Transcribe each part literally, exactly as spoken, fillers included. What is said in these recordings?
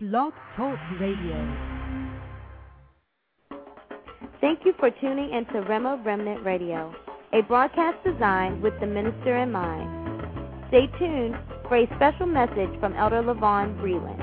Blog Talk Radio. Thank you for tuning into Rhema Remnant Radio, a broadcast designed with the minister in mind. Stay tuned for a special message from Elder LaVon Breland.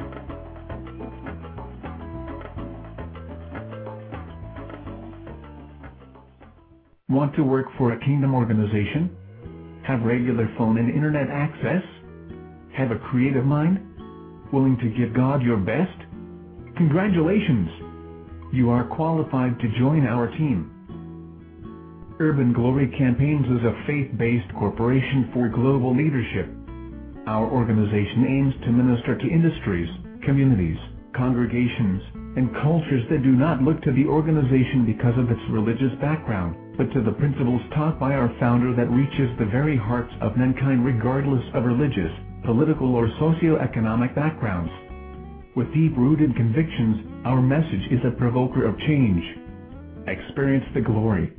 Want to work for a kingdom organization? Have regular phone and internet access? Have a creative mind? Willing to give God your best? Congratulations! You are qualified to join our team. Urban Glory Campaigns is a faith-based corporation for global leadership. Our organization aims to minister to industries, communities, congregations, and cultures that do not look to the organization because of its religious background, but to the principles taught by our founder that reaches the very hearts of mankind regardless of religious, political, or socioeconomic backgrounds. With deep-rooted convictions, our message is a provoker of change. Experience the glory.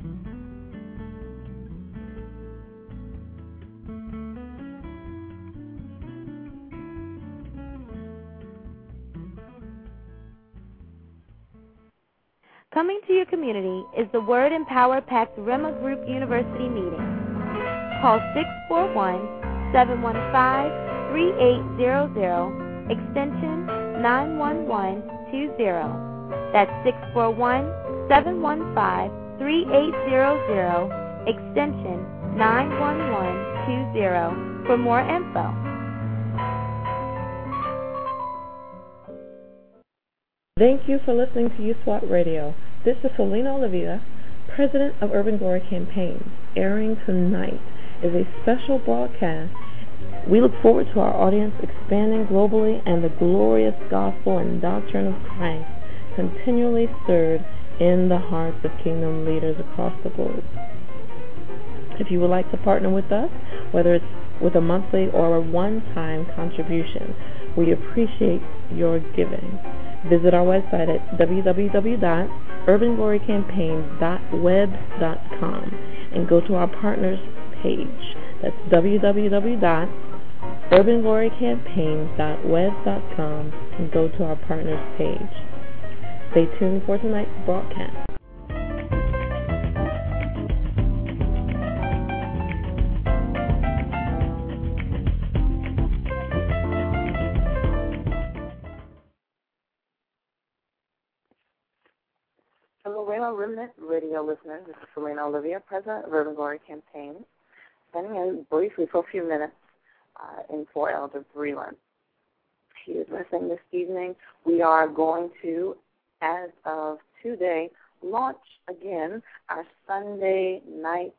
Coming to your community is the Word and Power Packed Rhema Group University meeting. Call six four one, seven one five, three eight zero zero, extension nine one one two zero. That's six four one, seven one five, three eight zero zero, extension nine one one two zero for more info. Thank you for listening to U SWAT Radio. This is Selena Olivia, President of Urban Glory Campaigns. Airing tonight is a special broadcast. We look forward to our audience expanding globally and the glorious gospel and doctrine of Christ continually stirred in the hearts of kingdom leaders across the globe. If you would like to partner with us, whether it's with a monthly or a one-time contribution, we appreciate your giving. Visit our website at w w w dot urban glory campaigns dot web dot com and go to our partners page. That's w w w dot urban glory campaigns dot web dot com and go to our partners page. Stay tuned for tonight's broadcast. Hello, Rhema Remnant Radio listeners. This is Selena Olivia, President of Urban Glory Campaign, standing in briefly for a few minutes uh, in for Elder Breland. He is listening this evening. We are going to, as of today, launch again our Sunday night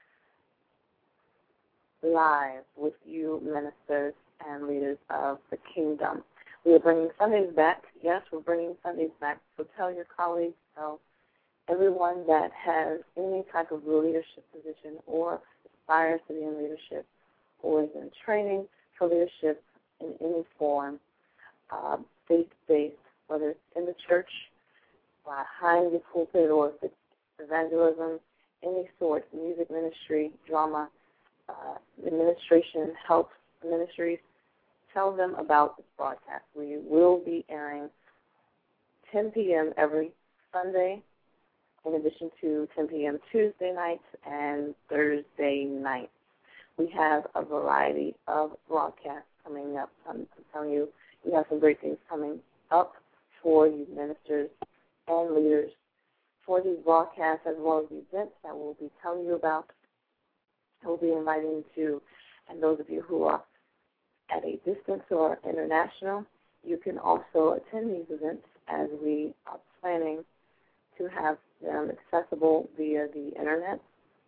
live with you ministers and leaders of the kingdom. We are bringing Sundays back. Yes, we're bringing Sundays back. So tell your colleagues, tell everyone that has any type of leadership position or aspires to be in leadership or is in training for leadership in any form, uh, faith-based, whether it's in the church, behind the pulpit, or if it's evangelism, any sort, music ministry, drama, uh, administration, health ministries, tell them about this broadcast. We will be airing ten p.m. every Sunday, in addition to ten p.m. Tuesday nights and Thursday nights. We have a variety of broadcasts coming up. I'm, I'm telling you, we have some great things coming up for you ministers and leaders for these broadcasts, as well as the events that we'll be telling you about. We'll be inviting you to, and those of you who are at a distance or international, you can also attend these events as we are planning to have them accessible via the internet,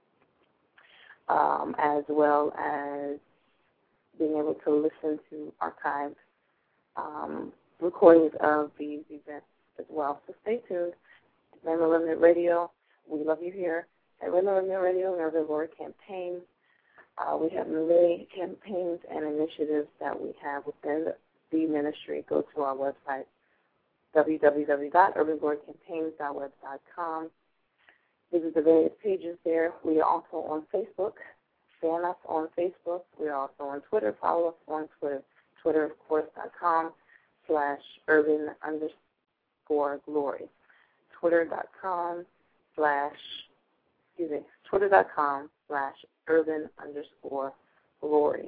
um, as well as being able to listen to archived um, recordings of these events as well. So stay tuned. Rhema Remnant Radio, we love you here at Rhema Remnant Radio and Urban Glory Campaign. Uh, we have many campaigns and initiatives that we have within the ministry. Go to our website, w w w dot urban glory campaigns dot web dot com. Visit the various pages there. We are also on Facebook. Fan us on Facebook. We are also on Twitter. Follow us on Twitter. Twitter, of course, dot com slash urban underscore glory. Twitter.com slash, excuse me, Twitter.com slash urban underscore glory.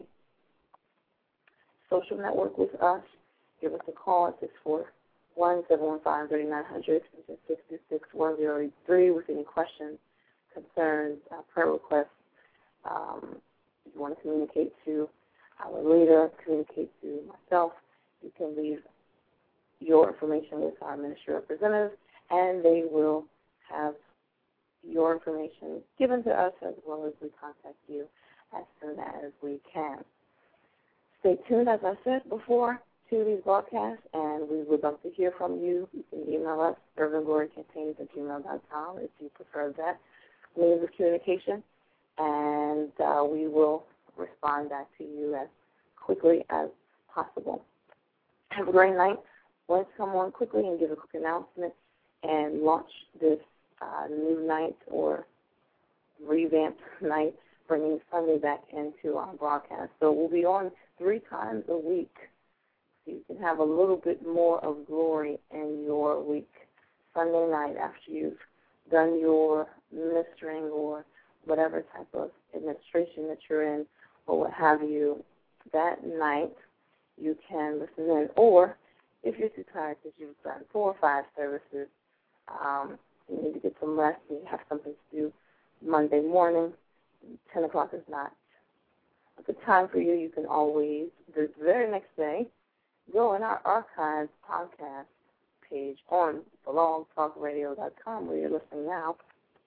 Social network with us. Give us a call at six four one, seven one five, three nine zero zero, extension six two six, one zero eight three with any questions, concerns, uh, prayer requests. Um, if you want to communicate to our leader, communicate to myself, you can leave your information with our ministry representative, and they will have your information given to us as well as we contact you as soon as we can. Stay tuned, as I said before, to these broadcasts, and we would love to hear from you. You can email us, urban glory campaigns at gmail dot com, if you prefer that means of communication, and uh, we will respond back to you as quickly as possible. Have a great night. Let's come on quickly and give a quick announcement and launch this uh, new night or revamped night, bringing Sunday back into our broadcast. So we'll be on three times a week, so you can have a little bit more of glory in your week. Sunday night, after you've done your ministering or whatever type of administration that you're in or what have you, that night you can listen in. Or if you're too tired because you've done four or five services, um, you need to get some rest and you have something to do Monday morning, ten o'clock is not a good time for you. You can always, the very next day, go in our archives podcast page on blog talk radio dot com where you're listening now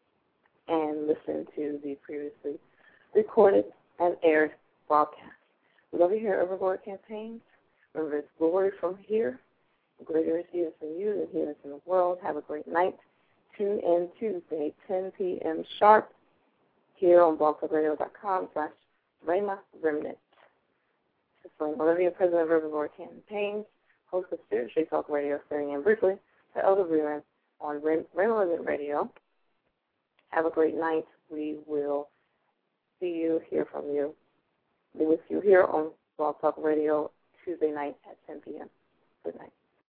and listen to the previously recorded and aired broadcast. We love you here at Urban Glory Campaigns. Remember, it's glory from here. Greater is He that's in you than He that's in the world. Have a great night. Tune in Tuesday, ten p.m. sharp, here on blog talk radio dot com slash Rhema Remnant. This is Lynn Olivia, President of Urban Glory Campaigns, host of Spirit Street Talk Radio, staring in briefly to Elder Brewer on Rhema Remnant Radio. Have a great night. We will see you, hear from you. Be with you here on Blog Talk Radio Tuesday night at ten p.m. Good night.